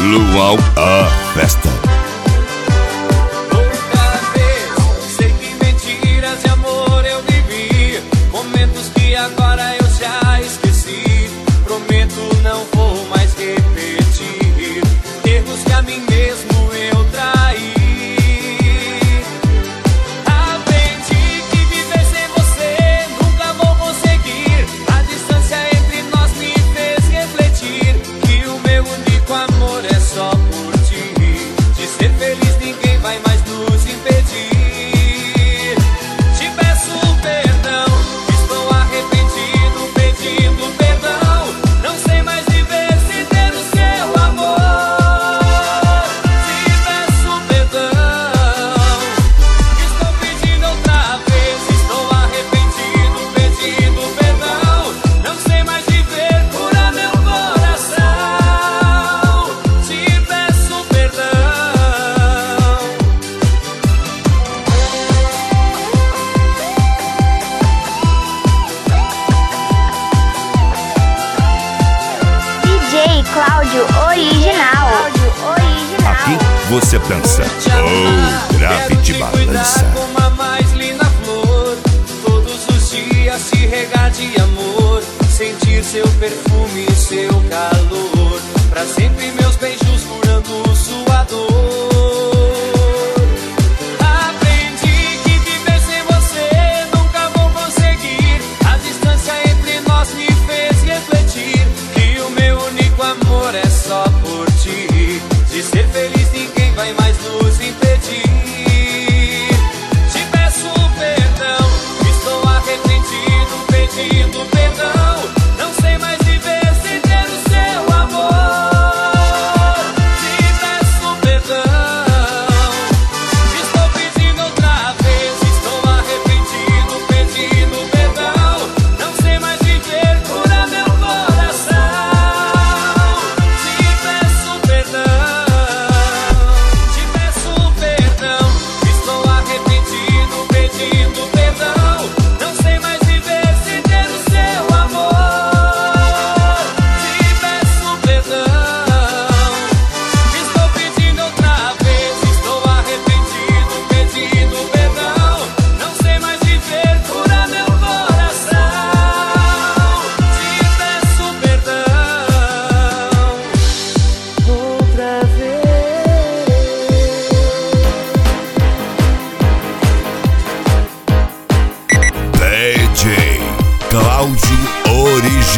Luau, a festa. Outra vez, sei que mentiras de amor eu vivi, momentos que agora eu já esqueci. Prometo não vou mais repetir erros que a mim mesmo eu traí. Aprendi que viver sem você nunca vou conseguir. A distância entre nós me fez refletir que o meu único amor é só por ti. De ser feliz ninguém vai mais nos impedir. Te peço perdão, estou arrependido, pedindo perdão. Não sei mais viver sem ter o seu amor. Te peço perdão, estou pedindo outra vez. Estou arrependido, pedindo perdão. Não sei mais viver, cura meu coração. Te peço perdão. DJ Cláudio Original. Aqui você dança. Oh, grave de balança. Como a mais linda flor, todos os dias te regar de amor, sentir seu perfume e seu calor, pra sempre meus beijos curando sua dor. Aprendi que viver sem você nunca vou conseguir. A distância entre nós me fez refletir que o meu único amor é só por ti. De ser feliz ninguém vai mais nos impedir. Te peço perdão, estou arrependido, pedindo perdão. Não sei mais viver sem ter o seu amor. Te peço perdão, estou pedindo outra vez. Estou arrependido, pedindo perdão. Não sei mais viver, cura meu coração. Te peço perdão, estou arrependido, pedindo perdão. Não sei mais viver sem ter o seu amor. Te peço perdão, estou pedindo outra vez. Estou arrependido, pedindo perdão. Não sei mais viver, cura meu coração. Te peço perdão outra vez. DJ Cláudio